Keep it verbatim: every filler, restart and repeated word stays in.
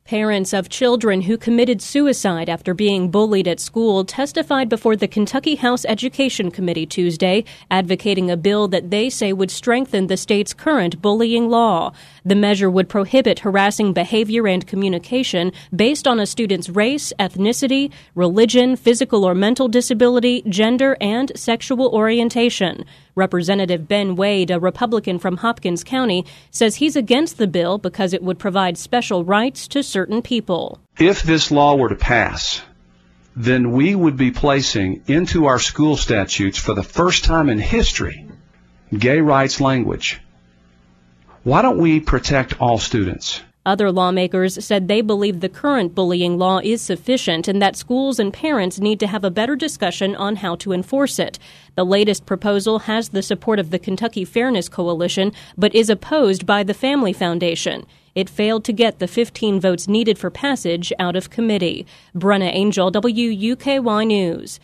Parents of children who committed suicide after being bullied at school testified before the Kentucky House Education Committee Tuesday, advocating a bill that they say would strengthen the state's current bullying law. The measure would prohibit harassing behavior and communication based on a student's race, ethnicity, religion, physical or mental disability, gender, and sexual orientation. Representative Ben Wade, a Republican from Hopkins County, says he's against the bill because it would provide special rights to certain people. If this law were to pass, then we would be placing into our school statutes for the first time in history gay rights language. Why don't we protect all students? Other lawmakers said they believe the current bullying law is sufficient and that schools and parents need to have a better discussion on how to enforce it. The latest proposal has the support of the Kentucky Fairness Coalition, but is opposed by the Family Foundation. It failed to get the fifteen votes needed for passage out of committee. Brenna Angel, W U K Y News.